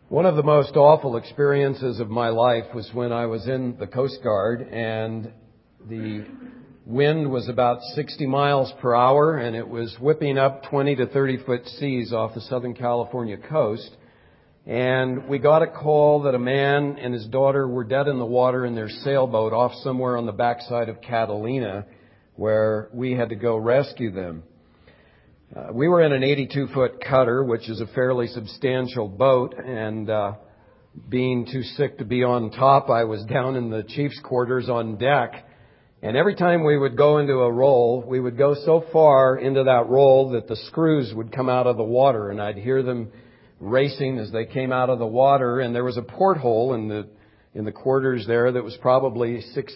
One of the most awful experiences of my life was when I was in the Coast Guard and the wind was about 60 miles per hour and it was whipping up 20 to 30 foot seas off the Southern California coast. And we got a call that a man and his daughter were dead in the water in their sailboat off somewhere on the backside of Catalina, where we had to go rescue them. We were in an 82-foot cutter, which is a fairly substantial boat, and being too sick to be on top, I was down in the chief's quarters on deck. And every time we would go into a roll, we would go so far into that roll that the screws would come out of the water, and I'd hear them racing as they came out of the water. And there was a porthole in the quarters there that was probably 6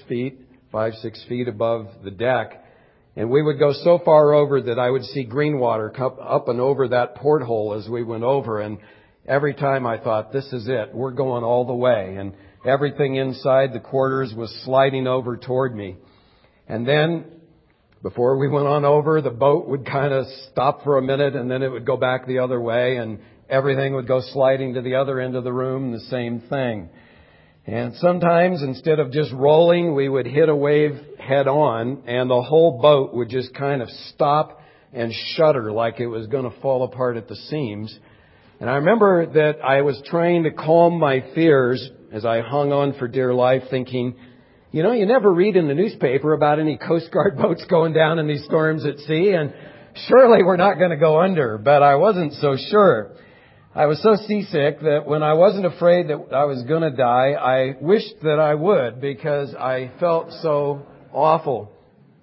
feet above the deck. And we would go so far over that I would see green water come up and over that porthole as we went over. And every time I thought, this is it. We're going all the way. And everything inside the quarters was sliding over toward me. And then, before we went on over, the boat would kind of stop for a minute and then it would go back the other way and everything would go sliding to the other end of the room, the same thing. And sometimes, instead of just rolling, we would hit a wave head on and the whole boat would just kind of stop and shudder like it was going to fall apart at the seams. And I remember that I was trying to calm my fears as I hung on for dear life, thinking, you know, you never read in the newspaper about any Coast Guard boats going down in these storms at sea, and surely we're not going to go under. But I wasn't so sure. I was so seasick that when I wasn't afraid that I was going to die, I wished that I would, because I felt so awful.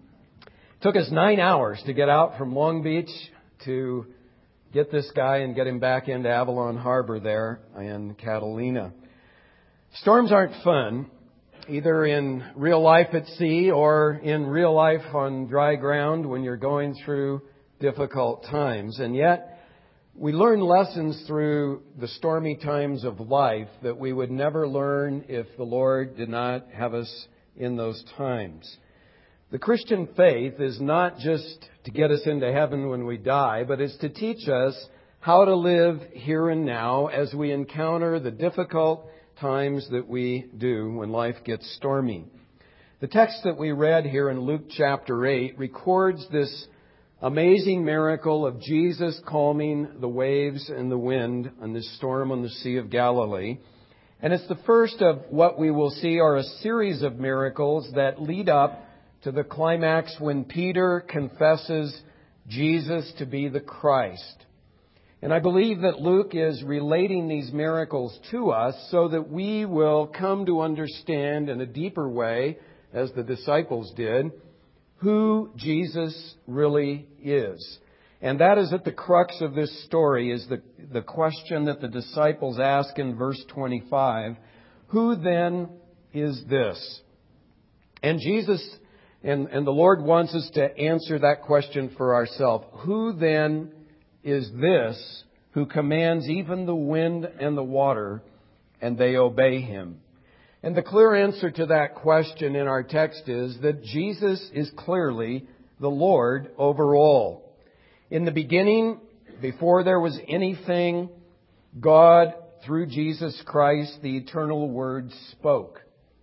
It took us 9 hours to get out from Long Beach to get this guy and get him back into Avalon Harbor there in Catalina. Storms aren't fun, either in real life at sea or in real life on dry ground when you're going through difficult times. And yet, we learn lessons through the stormy times of life that we would never learn if the Lord did not have us in those times. The Christian faith is not just to get us into heaven when we die, but it's to teach us how to live here and now as we encounter the difficult times that we do when life gets stormy. The text that we read here in Luke chapter 8 records this amazing miracle of Jesus calming the waves and the wind on this storm on the Sea of Galilee. And it's the first of what we will see are a series of miracles that lead up to the climax when Peter confesses Jesus to be the Christ. And I believe that Luke is relating these miracles to us so that we will come to understand in a deeper way, as the disciples did, who Jesus really is. And that is at the crux of this story, is the question that the disciples ask in verse 25. Who then is this? And Jesus and the Lord wants us to answer that question for ourselves. Who then is this who commands even the wind and the water, and they obey him? And the clear answer to that question in our text is that Jesus is clearly the Lord over all. In the beginning, before there was anything, God, through Jesus Christ, the eternal Word, spoke.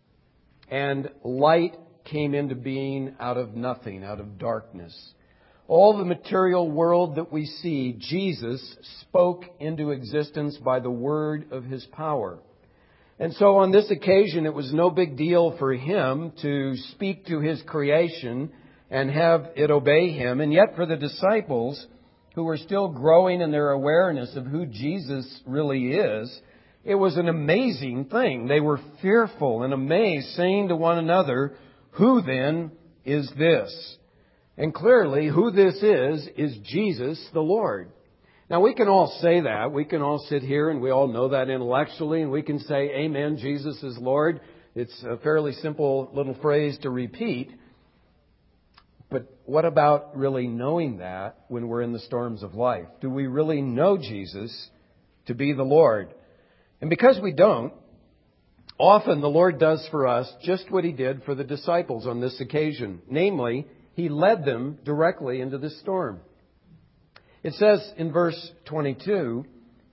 And light came into being out of nothing, out of darkness. All the material world that we see, Jesus spoke into existence by the word of His power. And so on this occasion, it was no big deal for Him to speak to His creation and have it obey Him. And yet for the disciples, who were still growing in their awareness of who Jesus really is, it was an amazing thing. They were fearful and amazed, saying to one another, who then is this? And clearly, who this is Jesus the Lord. Now, we can all say that. We can all sit here and we all know that intellectually, and we can say, Amen, Jesus is Lord. It's a fairly simple little phrase to repeat. But what about really knowing that when we're in the storms of life? Do we really know Jesus to be the Lord? And because we don't, often the Lord does for us just what He did for the disciples on this occasion. Namely, He led them directly into the storm. It says in verse 22,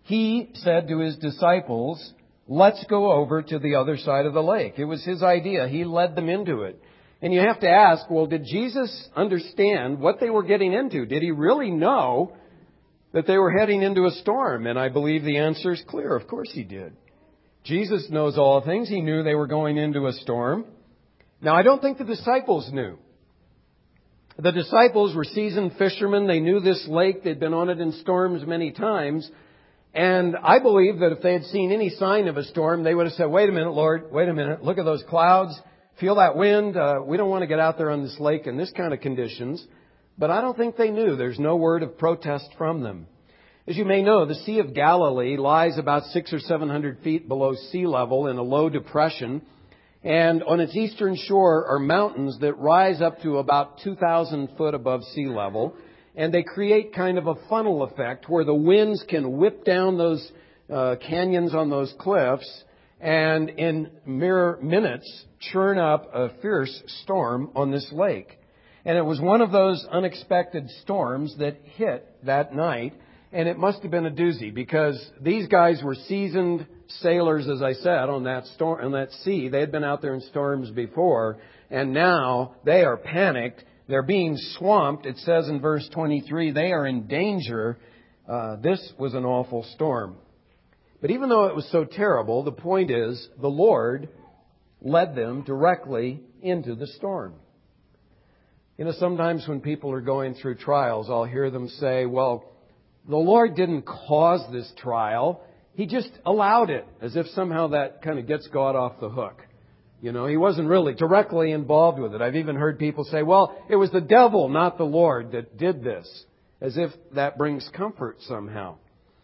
he said to his disciples, let's go over to the other side of the lake. It was his idea. He led them into it. And you have to ask, well, did Jesus understand what they were getting into? Did he really know that they were heading into a storm? And I believe the answer is clear. Of course he did. Jesus knows all things. He knew they were going into a storm. Now, I don't think the disciples knew. The disciples were seasoned fishermen. They knew this lake. They'd been on it in storms many times. And I believe that if they had seen any sign of a storm, they would have said, wait a minute, Lord, wait a minute. Look at those clouds. Feel that wind. We don't want to get out there on this lake in this kind of conditions. But I don't think they knew. There's no word of protest from them. As you may know, the Sea of Galilee lies about 600 or 700 feet below sea level in a low depression. And on its eastern shore are mountains that rise up to about 2,000 foot above sea level. And they create kind of a funnel effect where the winds can whip down those canyons on those cliffs and in mere minutes churn up a fierce storm on this lake. And it was one of those unexpected storms that hit that night. And it must have been a doozy because these guys were seasoned sailors, as I said, on that sea. They had been out there in storms before. And now they are panicked. They're being swamped. It says in verse 23, they are in danger. This was an awful storm. But even though it was so terrible, the point is the Lord led them directly into the storm. You know, sometimes when people are going through trials, I'll hear them say, well, the Lord didn't cause this trial. He just allowed it, as if somehow that kind of gets God off the hook. You know, He wasn't really directly involved with it. I've even heard people say, well, it was the devil, not the Lord, that did this, as if that brings comfort somehow.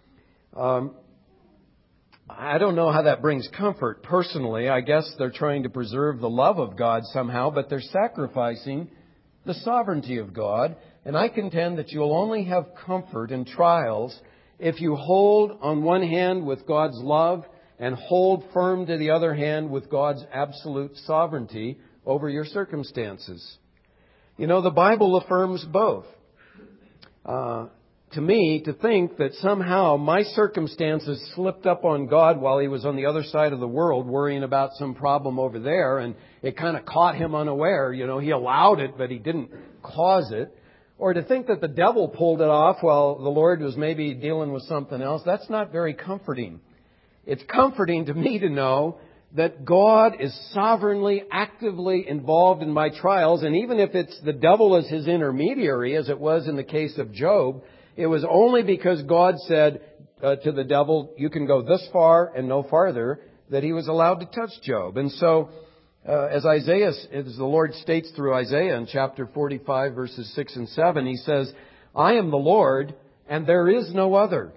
I don't know how that brings comfort personally. I guess they're trying to preserve the love of God somehow, but they're sacrificing the sovereignty of God. And I contend that you'll only have comfort in trials if you hold on one hand with God's love and hold firm to the other hand with God's absolute sovereignty over your circumstances. You know, the Bible affirms both. To me, to think that somehow my circumstances slipped up on God while He was on the other side of the world worrying about some problem over there, and it kind of caught Him unaware. You know, He allowed it, but He didn't cause it. Or to think that the devil pulled it off while the Lord was maybe dealing with something else, that's not very comforting. It's comforting to me to know that God is sovereignly, actively involved in my trials, and even if it's the devil as His intermediary, as it was in the case of Job, it was only because God said to the devil, you can go this far and no farther, that he was allowed to touch Job. And so, as the Lord states through Isaiah in chapter 45, verses 6 and 7, He says, I am the Lord, and there is no other.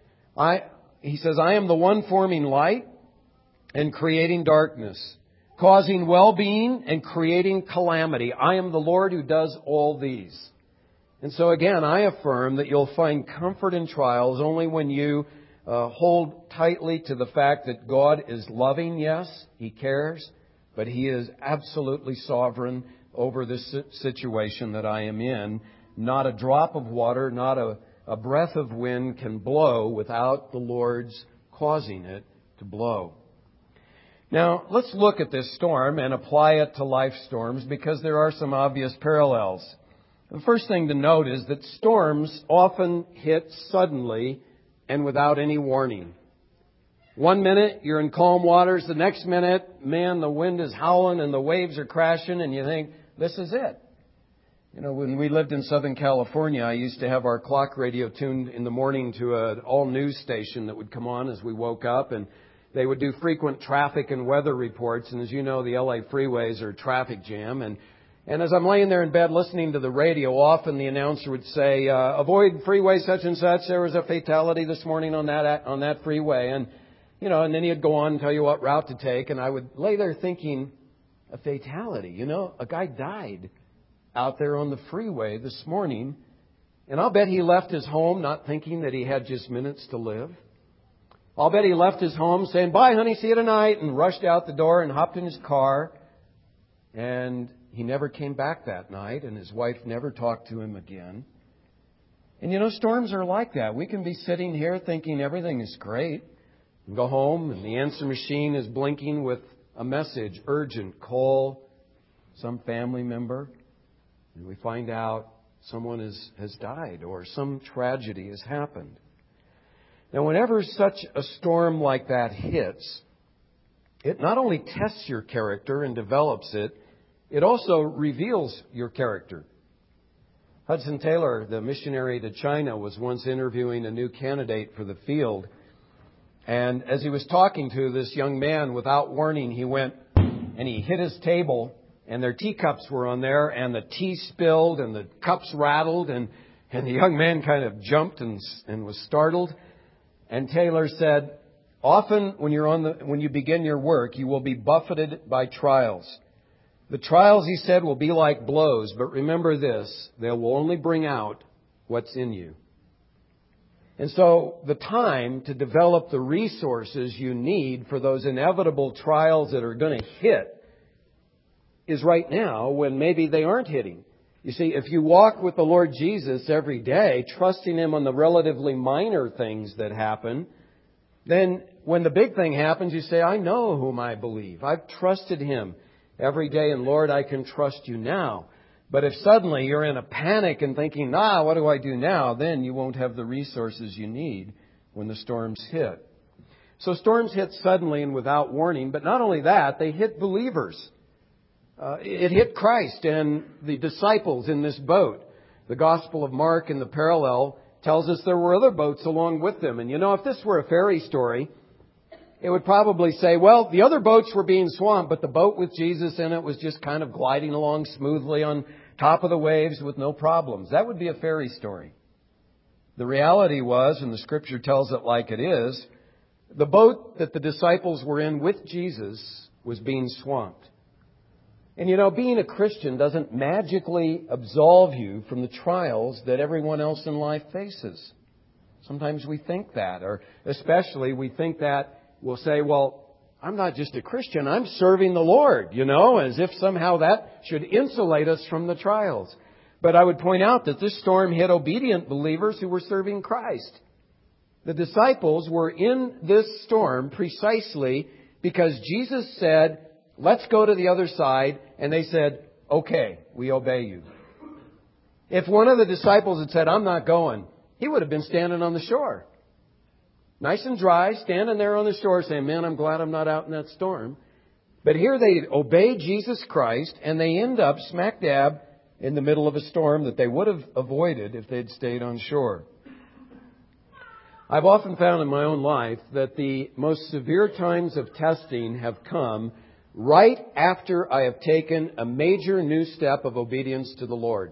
He says, I am the one forming light and creating darkness, causing well-being and creating calamity. I am the Lord who does all these. And so again, I affirm that you'll find comfort in trials only when you hold tightly to the fact that God is loving, yes, He cares, but He is absolutely sovereign over this situation that I am in. Not a drop of water, not a breath of wind can blow without the Lord's causing it to blow. Now, let's look at this storm and apply it to life storms because there are some obvious parallels. The first thing to note is that storms often hit suddenly and without any warning. 1 minute, you're in calm waters. The next minute, man, the wind is howling and the waves are crashing and you think, this is it. You know, when we lived in Southern California, I used to have our clock radio tuned in the morning to an all-news station that would come on as we woke up, and they would do frequent traffic and weather reports. And as you know, the LA freeways are a traffic jam. And as I'm laying there in bed listening to the radio, often the announcer would say, avoid freeway such and such. There was a fatality this morning on that freeway. And, you know, and then he'd go on and tell you what route to take. And I would lay there thinking, a fatality, you know, a guy died out there on the freeway this morning. And I'll bet he left his home not thinking that he had just minutes to live. I'll bet he left his home saying, bye, honey, see you tonight, and rushed out the door and hopped in his car. And he never came back that night, and his wife never talked to him again. And you know, storms are like that. We can be sitting here thinking everything is great. And go home and the answer machine is blinking with a message, urgent, call some family member. And we find out someone has died or some tragedy has happened. Now, whenever such a storm like that hits, it not only tests your character and develops it, it also reveals your character. Hudson Taylor, the missionary to China, was once interviewing a new candidate for the field. And as he was talking to this young man, without warning, he went and he hit his table, and their teacups were on there, and the tea spilled, and the cups rattled, and the young man kind of jumped and was startled. And Taylor said, often when you begin your work, you will be buffeted by trials. The trials, he said, will be like blows, but remember this, they will only bring out what's in you. And so the time to develop the resources you need for those inevitable trials that are going to hit is right now when maybe they aren't hitting. You see, if you walk with the Lord Jesus every day, trusting Him on the relatively minor things that happen, then when the big thing happens, you say, I know whom I believe. I've trusted Him every day, and Lord, I can trust You now. But if suddenly you're in a panic and thinking, what do I do now? Then you won't have the resources you need when the storms hit. So storms hit suddenly and without warning, but not only that, they hit believers. It hit Christ and the disciples in this boat. The Gospel of Mark in the parallel tells us there were other boats along with them. And you know, if this were a fairy story, it would probably say, well, the other boats were being swamped, but the boat with Jesus in it was just kind of gliding along smoothly on top of the waves with no problems. That would be a fairy story. The reality was, and the Scripture tells it like it is, the boat that the disciples were in with Jesus was being swamped. And you know, being a Christian doesn't magically absolve you from the trials that everyone else in life faces. Sometimes we think that, or especially we think that we'll say, well, I'm not just a Christian, I'm serving the Lord, as if somehow that should insulate us from the trials. But I would point out that this storm hit obedient believers who were serving Christ. The disciples were in this storm precisely because Jesus said, let's go to the other side. And they said, okay, we obey You. If one of the disciples had said, I'm not going, he would have been standing on the shore. Nice and dry, standing there on the shore saying, man, I'm glad I'm not out in that storm. But here they obey Jesus Christ, and they end up smack dab in the middle of a storm that they would have avoided if they'd stayed on shore. I've often found in my own life that the most severe times of testing have come right after I have taken a major new step of obedience to the Lord.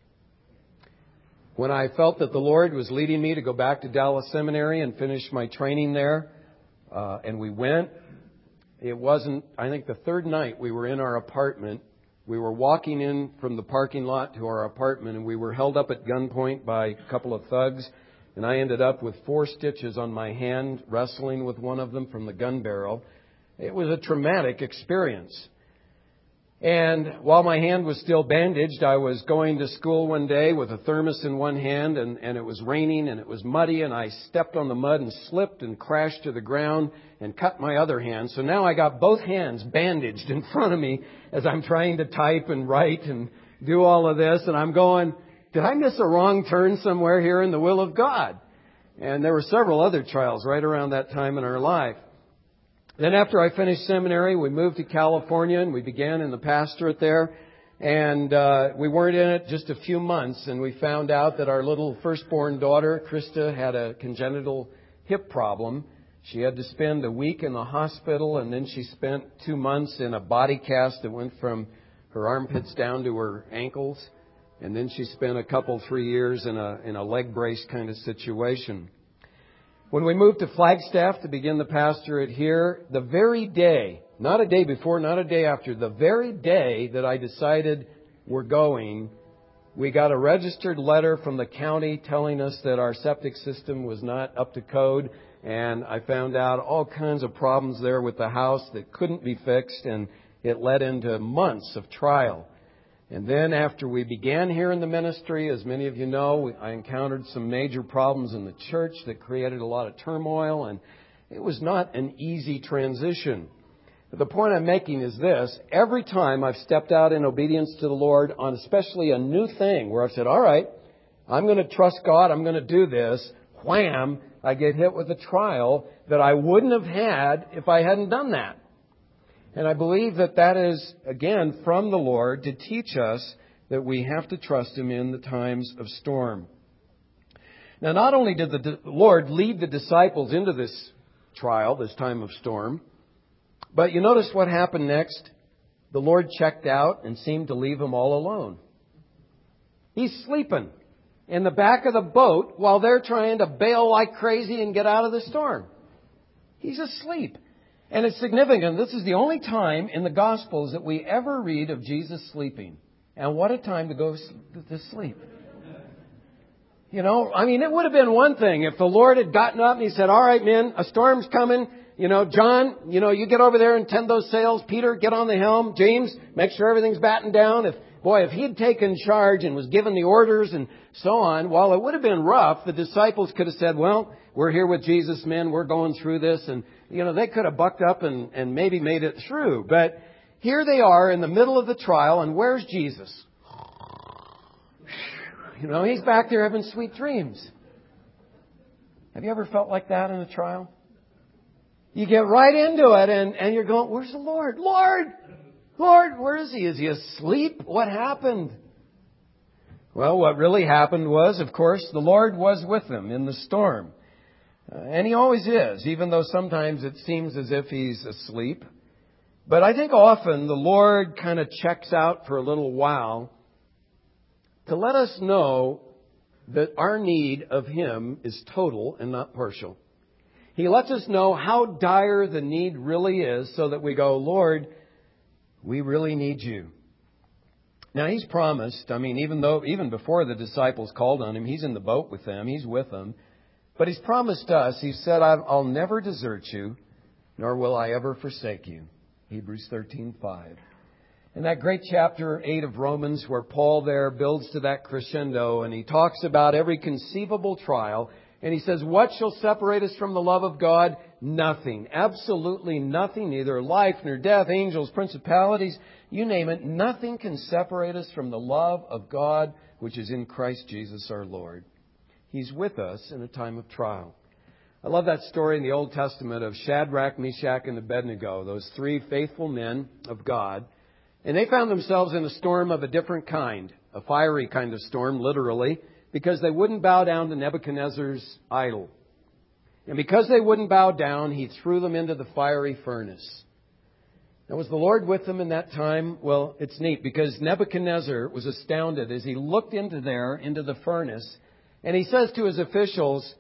When I felt that the Lord was leading me to go back to Dallas Seminary and finish my training there, and we went, it wasn't, I think the third night we were in our apartment. We were walking in from the parking lot to our apartment, and we were held up at gunpoint by a couple of thugs, and I ended up with 4 stitches on my hand, wrestling with one of them from the gun barrel. It was a traumatic experience. And while my hand was still bandaged, I was going to school one day with a thermos in one hand, and it was raining and it was muddy, and I stepped on the mud and slipped and crashed to the ground and cut my other hand. So now I got both hands bandaged in front of me as I'm trying to type and write and do all of this. And I'm going, did I miss a wrong turn somewhere here in the will of God? And there were several other trials right around that time in our life. Then after I finished seminary, we moved to California and we began in the pastorate there. And we weren't in it just a few months, and we found out that our little firstborn daughter, Krista, had a congenital hip problem. She had to spend a week in the hospital, and then she spent 2 months in a body cast that went from her armpits down to her ankles. And then she spent a couple, 3 years in a leg brace kind of situation. When we moved to Flagstaff to begin the pastorate here, the very day, not a day before, not a day after, the very day that I decided we're going, we got a registered letter from the county telling us that our septic system was not up to code. And I found out all kinds of problems there with the house that couldn't be fixed, and it led into months of trial. And then after we began here in the ministry, as many of you know, I encountered some major problems in the church that created a lot of turmoil, and it was not an easy transition. But the point I'm making is this: every time I've stepped out in obedience to the Lord on especially a new thing where I've said, all right, I'm going to trust God, I'm going to do this, wham, I get hit with a trial that I wouldn't have had if I hadn't done that. And I believe that that is, again, from the Lord to teach us that we have to trust Him in the times of storm. Now, not only did the Lord lead the disciples into this trial, this time of storm, but you notice what happened next? The Lord checked out and seemed to leave them all alone. He's sleeping in the back of the boat while they're trying to bail like crazy and get out of the storm. He's asleep. And it's significant. This is the only time in the Gospels that we ever read of Jesus sleeping. And what a time to go to sleep. You know, I mean, it would have been one thing if the Lord had gotten up and He said, all right, men, a storm's coming. You know, John, you get over there and tend those sails. Peter, get on the helm. James, make sure everything's battened down. If he had taken charge and was given the orders and so on, while it would have been rough, the disciples could have said, well, we're here with Jesus, men. We're going through this. And, they could have bucked up and maybe made it through. But here they are in the middle of the trial, and where's Jesus? He's back there having sweet dreams. Have you ever felt like that in a trial? You get right into it and you're going, where's the Lord? Lord, where is He? Is He asleep? What happened? Well, what really happened was, of course, the Lord was with them in the storm. And He always is, even though sometimes it seems as if He's asleep. But I think often the Lord kind of checks out for a little while to let us know that our need of Him is total and not partial. He lets us know how dire the need really is so that we go, Lord, we really need You. Now, He's promised, even before the disciples called on Him, He's in the boat with them, He's with them. But He's promised us, He said, I'll never desert you, nor will I ever forsake you. Hebrews 13:5. In that great chapter 8 of Romans, where Paul there builds to that crescendo, and he talks about every conceivable trial, and he says, what shall separate us from the love of God? Nothing. Absolutely nothing. Neither life nor death, angels, principalities, you name it. Nothing can separate us from the love of God, which is in Christ Jesus our Lord. He's with us in a time of trial. I love that story in the Old Testament of Shadrach, Meshach, and Abednego, those three faithful men of God. And they found themselves in a storm of a different kind, a fiery kind of storm, literally, because they wouldn't bow down to Nebuchadnezzar's idol. And because they wouldn't bow down, He threw them into the fiery furnace. Now, was the Lord with them in that time? Well, it's neat because Nebuchadnezzar was astounded as he looked into the furnace, and he says to his officials,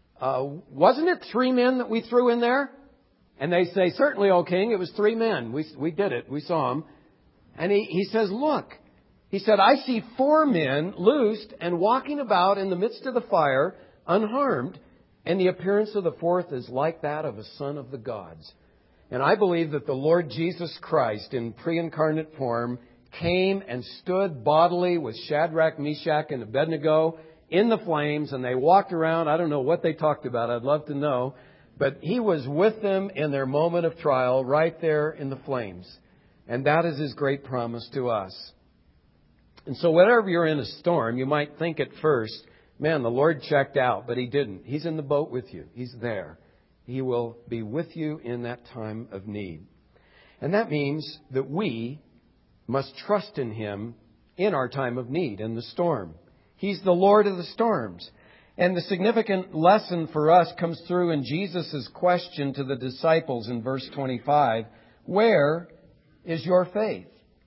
wasn't it 3 men that we threw in there? And they say, certainly, O king, it was 3 men. We did it. We saw them. And he says, look, he said, I see 4 men loosed and walking about in the midst of the fire, unharmed, and the appearance of the 4th is like that of a son of the gods. And I believe that the Lord Jesus Christ in pre-incarnate form came and stood bodily with Shadrach, Meshach, and Abednego in the flames, and they walked around. I don't know what they talked about. I'd love to know. But He was with them in their moment of trial right there in the flames. And that is His great promise to us. And so whenever you're in a storm, you might think at first, man, the Lord checked out, but He didn't. He's in the boat with you. He's there. He will be with you in that time of need. And that means that we must trust in Him in our time of need, in the storm. He's the Lord of the storms. And the significant lesson for us comes through in Jesus' question to the disciples in verse 25. Where is your faith?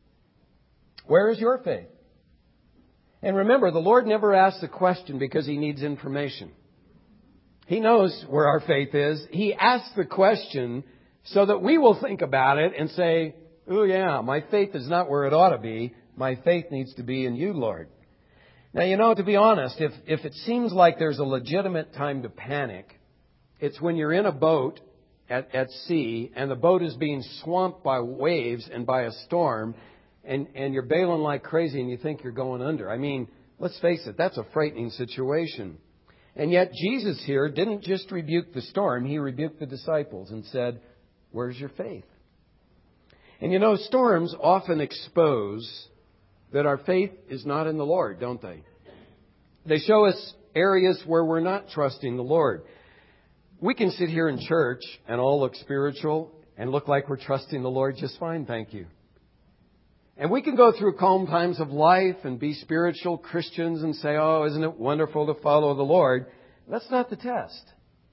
Where is your faith? And remember, the Lord never asks the question because He needs information. He knows where our faith is. He asks the question so that we will think about it and say, oh yeah, my faith is not where it ought to be. My faith needs to be in You, Lord. Now, to be honest, if it seems like there's a legitimate time to panic, it's when you're in a boat at sea and the boat is being swamped by waves and by a storm, and you're bailing like crazy and you think you're going under. I mean, let's face it, that's a frightening situation. And yet Jesus here didn't just rebuke the storm, He rebuked the disciples and said, "Where's your faith?" And you know, storms often expose that our faith is not in the Lord, don't they? They show us areas where we're not trusting the Lord. We can sit here in church and all look spiritual and look like we're trusting the Lord just fine, thank you. And we can go through calm times of life and be spiritual Christians and say, "Oh, isn't it wonderful to follow the Lord?" That's not the test.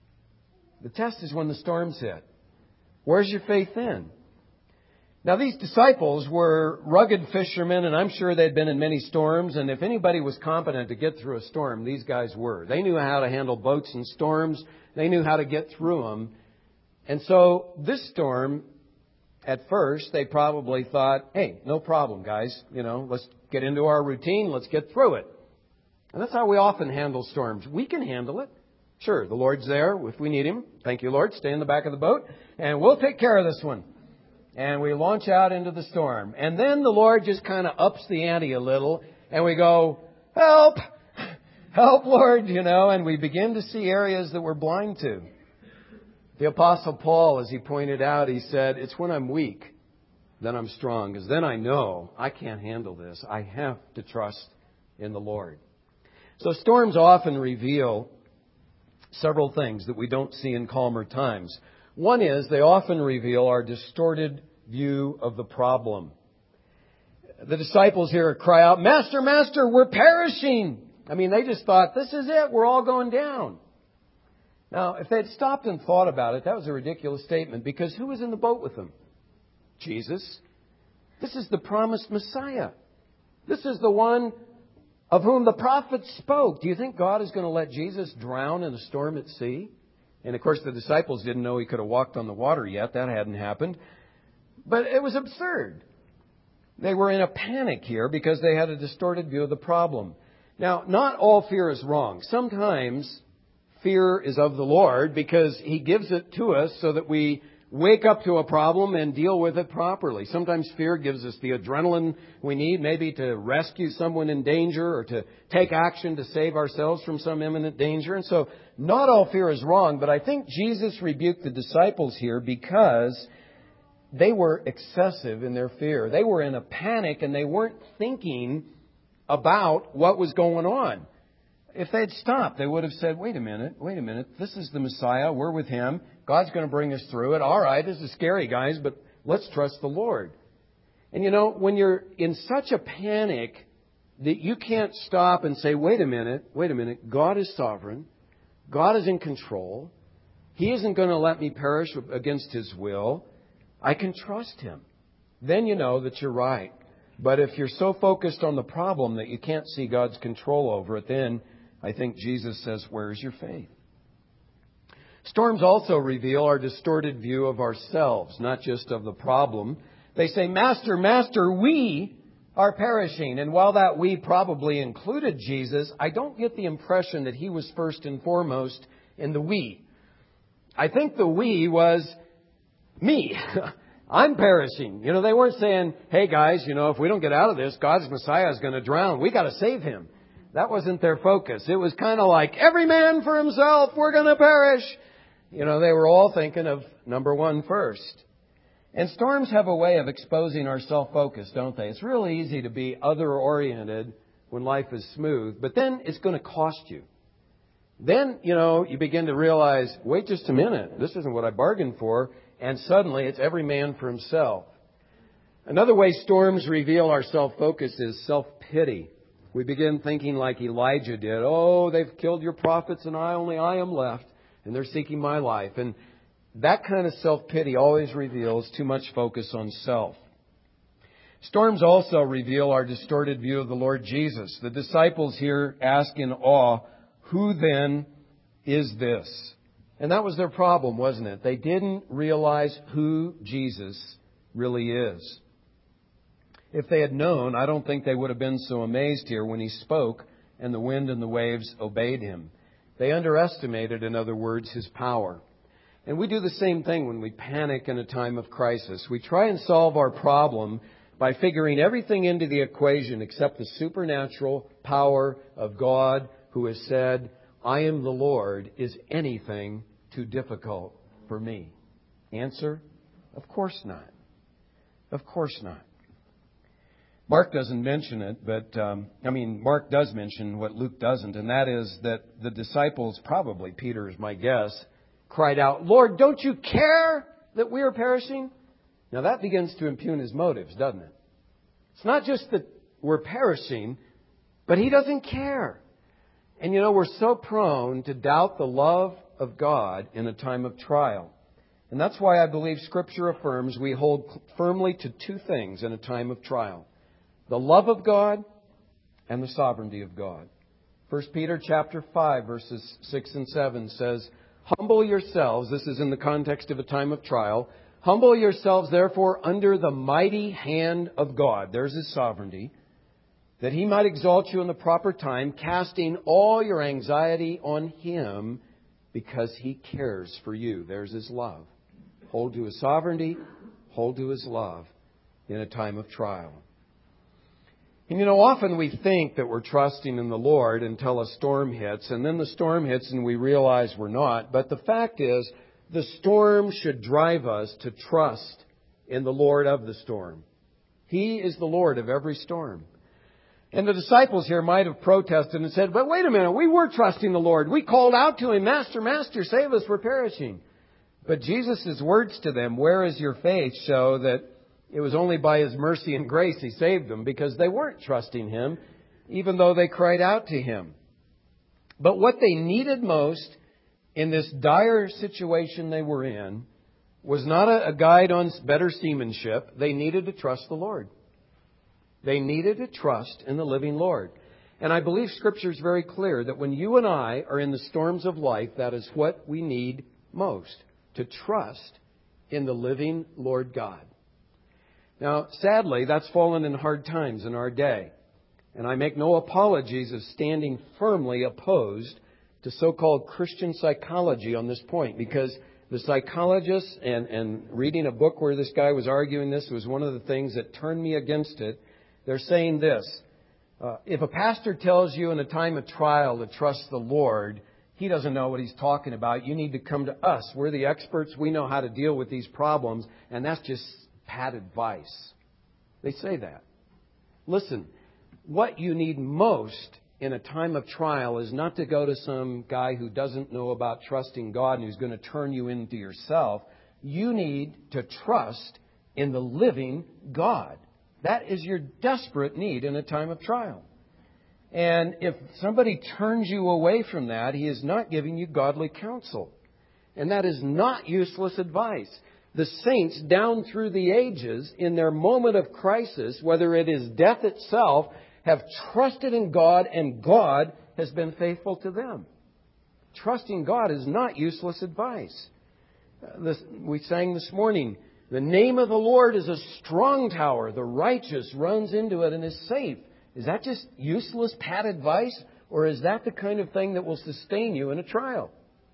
The test is when the storms hit. Where's your faith then? Now, these disciples were rugged fishermen, and I'm sure they'd been in many storms. And if anybody was competent to get through a storm, these guys were. They knew how to handle boats in storms. They knew how to get through them. And so this storm, at first, they probably thought, "Hey, no problem, guys. Let's get into our routine. Let's get through it." And that's how we often handle storms. We can handle it. Sure, the Lord's there if we need Him. Thank you, Lord. Stay in the back of the boat, and we'll take care of this one. And we launch out into the storm. And then the Lord just kind of ups the ante a little, and we go, "Help! Help, Lord!" And we begin to see areas that we're blind to. The Apostle Paul, as he pointed out, he said, "It's when I'm weak, then I'm strong, because then I know I can't handle this. I have to trust in the Lord." So storms often reveal several things that we don't see in calmer times. One is they often reveal our distorted view of the problem. The disciples here cry out, "Master, Master, we're perishing." I mean, they just thought, this is it. We're all going down. Now, if they'd stopped and thought about it, that was a ridiculous statement, because who was in the boat with them? Jesus. This is the promised Messiah. This is the one of whom the prophets spoke. Do you think God is going to let Jesus drown in a storm at sea? And of course, the disciples didn't know He could have walked on the water yet. That hadn't happened. But it was absurd. They were in a panic here because they had a distorted view of the problem. Now, not all fear is wrong. Sometimes fear is of the Lord because He gives it to us so that we wake up to a problem and deal with it properly. Sometimes fear gives us the adrenaline we need, maybe to rescue someone in danger or to take action to save ourselves from some imminent danger. And so not all fear is wrong, but I think Jesus rebuked the disciples here because they were excessive in their fear. They were in a panic and they weren't thinking about what was going on. If they'd stopped, they would have said, wait a minute. This is the Messiah. We're with Him. God's going to bring us through it. All right, this is scary, guys, but let's trust the Lord. And when you're in such a panic that you can't stop and say, wait a minute, God is sovereign. God is in control. He isn't going to let me perish against His will. I can trust Him. Then you know that you're right. But if you're so focused on the problem that you can't see God's control over it, then I think Jesus says, where's your faith? Storms also reveal our distorted view of ourselves, not just of the problem. They say, Master, Master, we are perishing. And while that we probably included Jesus, I don't get the impression that He was first and foremost in the we. I think the we was me. I'm perishing. They weren't saying, hey guys, if we don't get out of this, God's Messiah is going to drown. We got to save Him. That wasn't their focus. It was kind of like, every man for himself, we're going to perish. They were all thinking of number one first. And storms have a way of exposing our self-focus, don't they? It's really easy to be other-oriented when life is smooth, but then it's going to cost you. Then, you begin to realize, wait just a minute, this isn't what I bargained for, and suddenly it's every man for himself. Another way storms reveal our self-focus is self-pity. We begin thinking like Elijah did. Oh, they've killed your prophets and I am left. And they're seeking my life. And that kind of self-pity always reveals too much focus on self. Storms also reveal our distorted view of the Lord Jesus. The disciples here ask in awe, who then is this? And that was their problem, wasn't it? They didn't realize who Jesus really is. If they had known, I don't think they would have been so amazed here when He spoke and the wind and the waves obeyed Him. They underestimated, in other words, His power. And we do the same thing when we panic in a time of crisis. We try and solve our problem by figuring everything into the equation except the supernatural power of God who has said, I am the Lord, is anything too difficult for me? Answer, of course not. Of course not. Mark doesn't mention it, but, Mark does mention what Luke doesn't, and that is that the disciples, probably Peter is my guess, cried out, Lord, don't you care that we are perishing? Now that begins to impugn his motives, doesn't it? It's not just that we're perishing, but he doesn't care. And we're so prone to doubt the love of God in a time of trial. And that's why I believe Scripture affirms we hold firmly to two things in a time of trial. The love of God and the sovereignty of God. 1 Peter chapter 5, verses 6 and 7 says, Humble yourselves, this is in the context of a time of trial, humble yourselves therefore under the mighty hand of God, there's His sovereignty, that He might exalt you in the proper time, casting all your anxiety on Him because He cares for you. There's His love. Hold to His sovereignty, hold to His love in a time of trial. And often we think that we're trusting in the Lord until a storm hits, and then the storm hits and we realize we're not. But the fact is, the storm should drive us to trust in the Lord of the storm. He is the Lord of every storm. And the disciples here might have protested and said, but wait a minute, we were trusting the Lord. We called out to Him, Master, Master, save us, we're perishing. But Jesus' words to them, where is your faith, show that it was only by His mercy and grace He saved them, because they weren't trusting Him, even though they cried out to Him. But what they needed most in this dire situation they were in was not a guide on better seamanship. They needed to trust the Lord. They needed to trust in the living Lord. And I believe Scripture is very clear that when you and I are in the storms of life, that is what we need most, to trust in the living Lord God. Now, sadly, that's fallen in hard times in our day. And I make no apologies of standing firmly opposed to so-called Christian psychology on this point, because the psychologists and reading a book where this guy was arguing this was one of the things that turned me against it. They're saying this, if a pastor tells you in a time of trial to trust the Lord, he doesn't know what he's talking about. You need to come to us. We're the experts. We know how to deal with these problems. And that's just pat advice. They say that. Listen, what you need most in a time of trial is not to go to some guy who doesn't know about trusting God and who's going to turn you into yourself. You need to trust in the living God. That is your desperate need in a time of trial. And if somebody turns you away from that, he is not giving you godly counsel. And that is not useless advice. The saints down through the ages, in their moment of crisis, whether it is death itself, have trusted in God, and God has been faithful to them. Trusting God is not useless advice. We sang this morning, the name of the Lord is a strong tower. The righteous runs into it and is safe. Is that just useless pat advice? Or is that the kind of thing that will sustain you in a trial?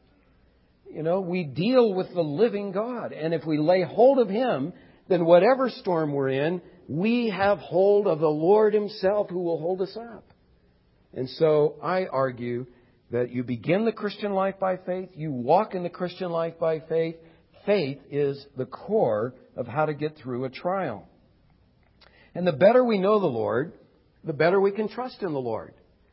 We deal with the living God. And if we lay hold of Him, then whatever storm we're in, we have hold of the Lord Himself who will hold us up. And so I argue that you begin the Christian life by faith. You walk in the Christian life by faith. Faith is the core of how to get through a trial. And the better we know the Lord, the better we can trust in the Lord.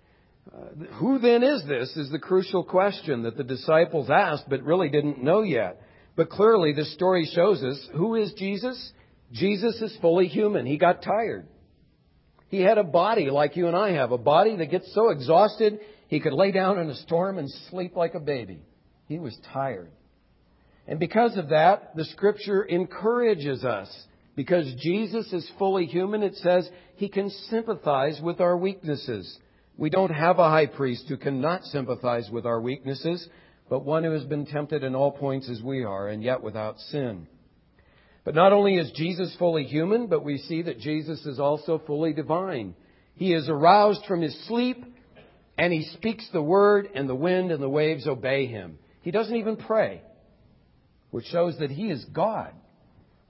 Who then is this is the crucial question that the disciples asked but really didn't know yet. But clearly this story shows us, who is Jesus? Jesus is fully human. He got tired. He had a body like you and I have, a body that gets so exhausted he could lay down in a storm and sleep like a baby. He was tired. And because of that, the Scripture encourages us. Because Jesus is fully human, it says He can sympathize with our weaknesses. We don't have a high priest who cannot sympathize with our weaknesses, but one who has been tempted in all points as we are, and yet without sin. But not only is Jesus fully human, but we see that Jesus is also fully divine. He is aroused from His sleep, and He speaks the word, and the wind and the waves obey Him. He doesn't even pray, which shows that He is God.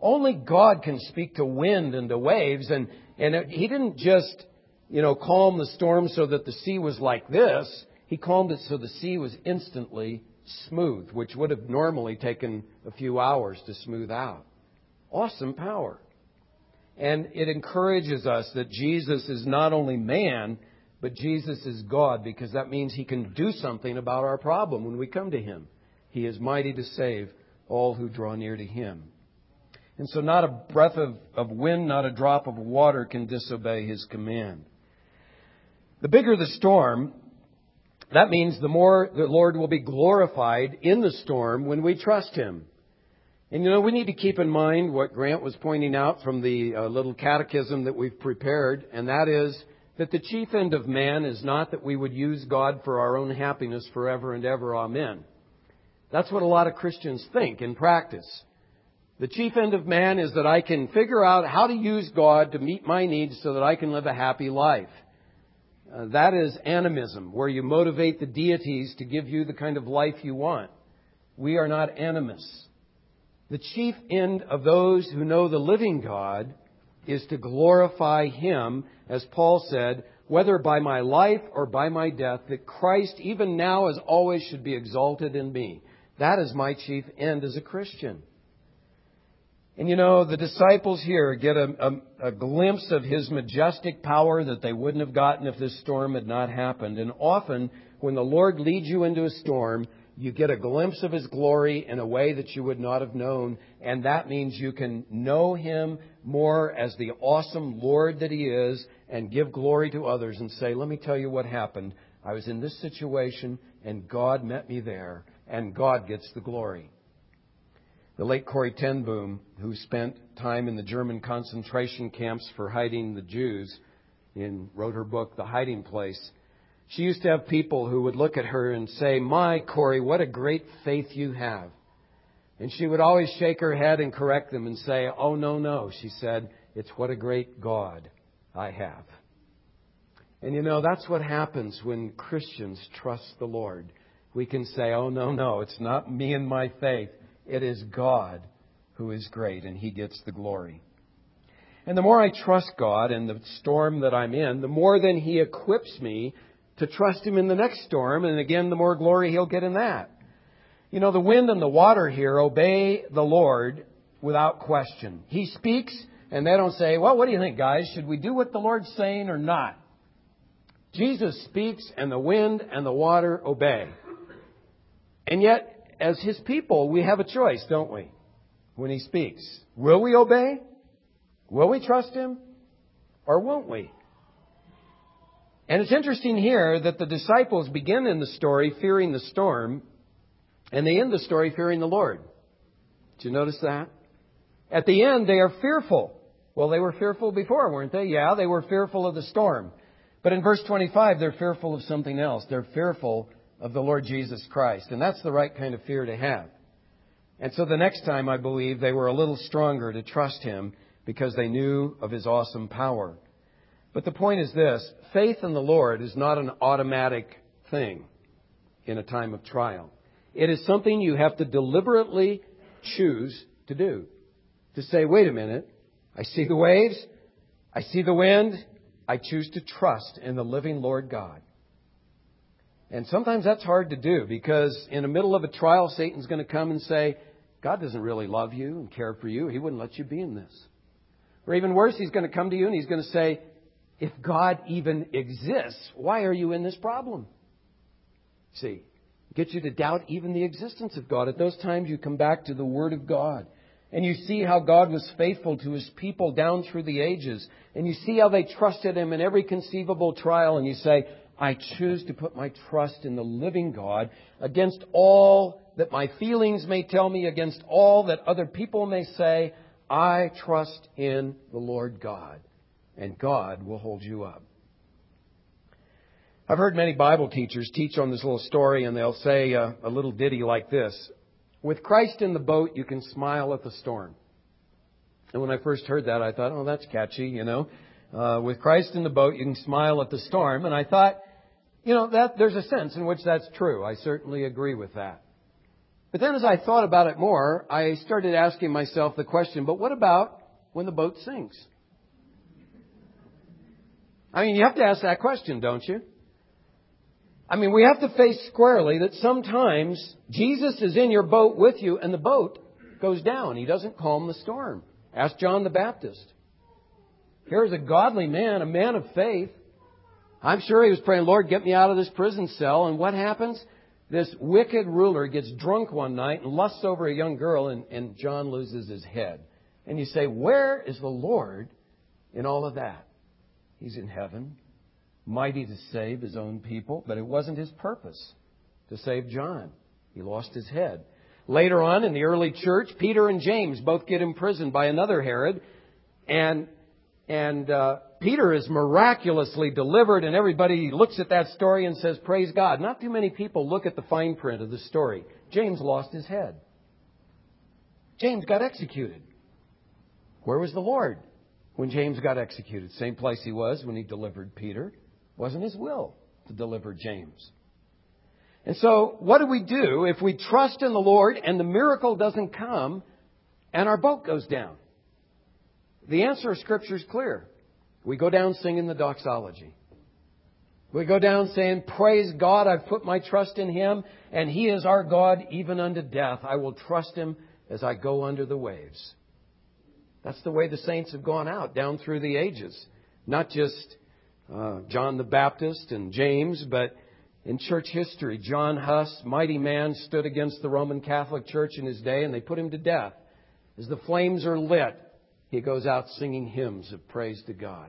Only God can speak to wind and to waves. And He didn't just, calm the storm so that the sea was like this. He calmed it so the sea was instantly smooth, which would have normally taken a few hours to smooth out. Awesome power. And it encourages us that Jesus is not only man, but Jesus is God, because that means He can do something about our problem when we come to Him. He is mighty to save all who draw near to Him. And so not a breath of wind, not a drop of water can disobey His command. The bigger the storm, that means the more the Lord will be glorified in the storm when we trust Him. And we need to keep in mind what Grant was pointing out from the little catechism that we've prepared, and that is that the chief end of man is not that we would use God for our own happiness forever and ever. Amen. That's what a lot of Christians think in practice. The chief end of man is that I can figure out how to use God to meet my needs so that I can live a happy life. That is animism, where you motivate the deities to give you the kind of life you want. We are not animists. The chief end of those who know the living God is to glorify Him, as Paul said, whether by my life or by my death, that Christ, even now as always, should be exalted in me. That is my chief end as a Christian. And the disciples here get a glimpse of His majestic power that they wouldn't have gotten if this storm had not happened. And often, when the Lord leads you into a storm, you get a glimpse of His glory in a way that you would not have known. And that means you can know Him more as the awesome Lord that He is and give glory to others and say, let me tell you what happened. I was in this situation and God met me there, and God gets the glory. The late Corrie ten Boom, who spent time in the German concentration camps for hiding the Jews, wrote her book, The Hiding Place. She used to have people who would look at her and say, my Corrie, what a great faith you have. And she would always shake her head and correct them and say, oh, no. She said, it's what a great God I have. And that's what happens when Christians trust the Lord. We can say, oh, no, it's not me and my faith. It is God who is great, and He gets the glory. And the more I trust God in the storm that I'm in, the more then He equips me to trust Him in the next storm. And again, the more glory He'll get in that. The wind and the water here obey the Lord without question. He speaks, and they don't say, well, what do you think, guys? Should we do what the Lord's saying or not? Jesus speaks, and the wind and the water obey. And yet, as His people, we have a choice, don't we? When He speaks. Will we obey? Will we trust Him? Or won't we? And it's interesting here that the disciples begin in the story fearing the storm, and they end the story fearing the Lord. Did you notice that? At the end, they are fearful. Well, they were fearful before, weren't they? Yeah, they were fearful of the storm. But in verse 25, they're fearful of something else. They're fearful of the Lord Jesus Christ. And that's the right kind of fear to have. And so the next time, I believe, they were a little stronger to trust Him because they knew of His awesome power. But the point is this: faith in the Lord is not an automatic thing in a time of trial. It is something you have to deliberately choose to do. To say, wait a minute, I see the waves, I see the wind, I choose to trust in the living Lord God. And sometimes that's hard to do because in the middle of a trial, Satan's going to come and say, God doesn't really love you and care for you. He wouldn't let you be in this. Or even worse, he's going to come to you and he's going to say, if God even exists, why are you in this problem? See, get you to doubt even the existence of God. At those times, you come back to the Word of God. And you see how God was faithful to His people down through the ages. And you see how they trusted Him in every conceivable trial. And you say, I choose to put my trust in the living God against all that my feelings may tell me, against all that other people may say. I trust in the Lord God, and God will hold you up. I've heard many Bible teachers teach on this little story, and they'll say a little ditty like this. With Christ in the boat, you can smile at the storm. And when I first heard that, I thought, oh, that's catchy, With Christ in the boat, you can smile at the storm. And I thought, that there's a sense in which that's true. I certainly agree with that. But then as I thought about it more, I started asking myself the question, but what about when the boat sinks? I mean, you have to ask that question, don't you? I mean, we have to face squarely that sometimes Jesus is in your boat with you and the boat goes down. He doesn't calm the storm. Ask John the Baptist. Here's a godly man, a man of faith. I'm sure he was praying, Lord, get me out of this prison cell. And what happens? This wicked ruler gets drunk one night and lusts over a young girl, and John loses his head. And you say, where is the Lord in all of that? He's in heaven, mighty to save His own people, but it wasn't His purpose to save John. He lost his head. Later on in the early church, Peter and James both get imprisoned by another Herod, and Peter is miraculously delivered, and everybody looks at that story and says, praise God. Not too many people look at the fine print of the story. James lost his head. James got executed. Where was the Lord when James got executed? Same place He was when He delivered Peter. Wasn't His will to deliver James. And so what do we do if we trust in the Lord and the miracle doesn't come and our boat goes down? The answer of Scripture is clear. We go down singing the doxology. We go down saying, praise God, I've put my trust in Him, and He is our God even unto death. I will trust Him as I go under the waves. That's the way the saints have gone out down through the ages. Not just John the Baptist and James, but in church history, John Huss, mighty man, stood against the Roman Catholic Church in his day, and they put him to death. As the flames are lit, he goes out singing hymns of praise to God.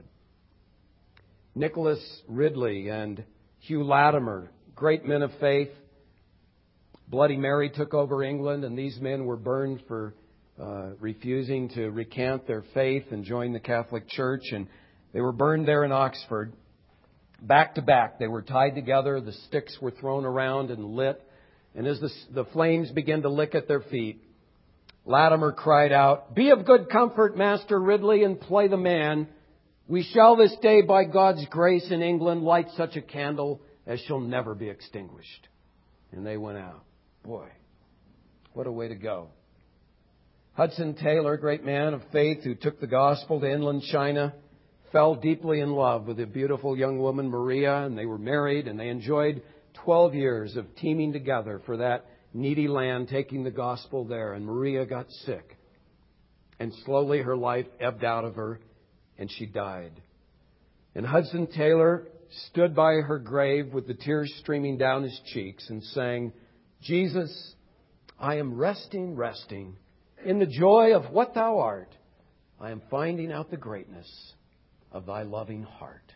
Nicholas Ridley and Hugh Latimer, great men of faith. Bloody Mary took over England, and these men were burned for refusing to recant their faith and join the Catholic Church. And they were burned there in Oxford. Back to back, they were tied together. The sticks were thrown around and lit. And as the flames began to lick at their feet, Latimer cried out, be of good comfort, Master Ridley, and play the man. We shall this day, by God's grace in England, light such a candle as shall never be extinguished. And they went out. Boy, what a way to go. Hudson Taylor, great man of faith who took the gospel to inland China, fell deeply in love with a beautiful young woman, Maria, and they were married, and they enjoyed 12 years of teaming together for that needy land, taking the gospel there. And Maria got sick. And slowly her life ebbed out of her, and she died. And Hudson Taylor stood by her grave with the tears streaming down his cheeks and sang, Jesus, I am resting in the joy of what Thou art. I am finding out the greatness of Thy loving heart.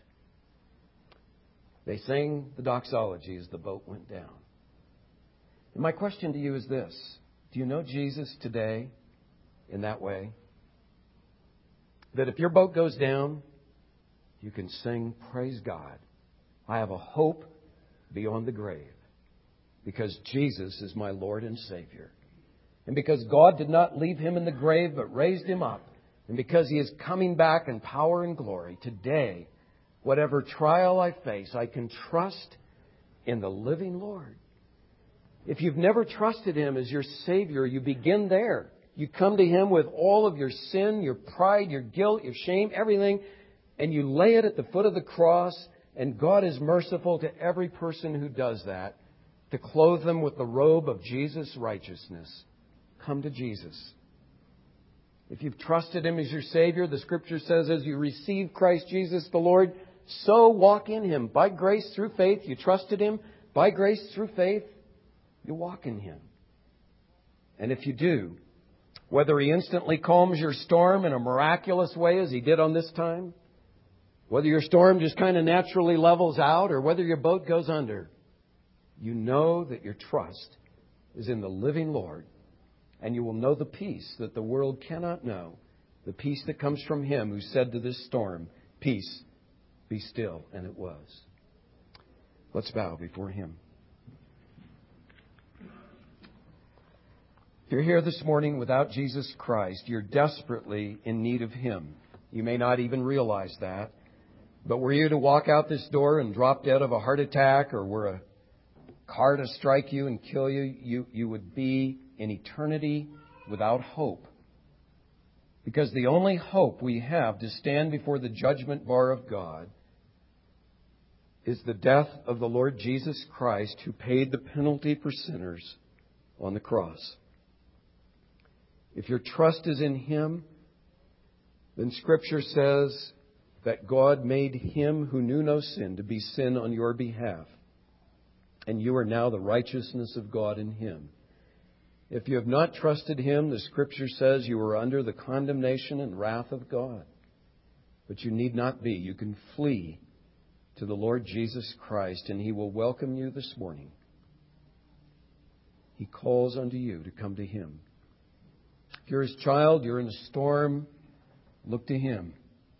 They sang the doxology as the boat went down. And my question to you is this. Do you know Jesus today in that way? That if your boat goes down, you can sing, praise God. I have a hope beyond the grave because Jesus is my Lord and Savior. And because God did not leave Him in the grave but raised Him up. And because He is coming back in power and glory today, whatever trial I face, I can trust in the living Lord. If you've never trusted Him as your Savior, you begin there. You come to Him with all of your sin, your pride, your guilt, your shame, everything, and you lay it at the foot of the cross, and God is merciful to every person who does that, to clothe them with the robe of Jesus' righteousness. Come to Jesus. If you've trusted Him as your Savior, the Scripture says, as you receive Christ Jesus the Lord, so walk in Him. By grace through faith, you trusted Him. By grace through faith, you walk in Him. And if you do, whether He instantly calms your storm in a miraculous way as He did on this time, whether your storm just kind of naturally levels out, or whether your boat goes under, you know that your trust is in the living Lord. And you will know the peace that the world cannot know, the peace that comes from Him who said to this storm, peace, be still. And it was. Let's bow before Him. If you're here this morning without Jesus Christ, you're desperately in need of Him. You may not even realize that. But were you to walk out this door and drop dead of a heart attack, or were a car to strike you and kill you, you would be in eternity without hope. Because the only hope we have to stand before the judgment bar of God is the death of the Lord Jesus Christ, who paid the penalty for sinners on the cross. If your trust is in Him, then Scripture says that God made Him who knew no sin to be sin on your behalf. And you are now the righteousness of God in Him. If you have not trusted Him, the Scripture says you are under the condemnation and wrath of God. But you need not be. You can flee to the Lord Jesus Christ, and He will welcome you this morning. He calls unto you to come to Him. If you're His child, you're in a storm, look to Him.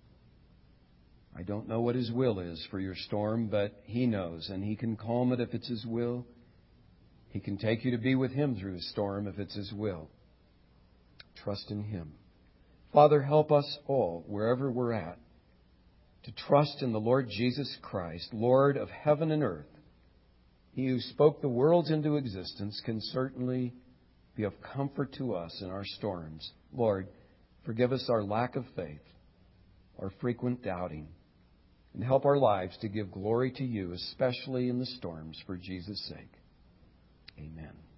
I don't know what His will is for your storm, but He knows, and He can calm it if it's His will. He can take you to be with Him through the storm if it's His will. Trust in Him. Father, help us all, wherever we're at, to trust in the Lord Jesus Christ, Lord of heaven and earth. He who spoke the worlds into existence can certainly be of comfort to us in our storms. Lord, forgive us our lack of faith, our frequent doubting, and help our lives to give glory to You, especially in the storms, for Jesus' sake. Amen.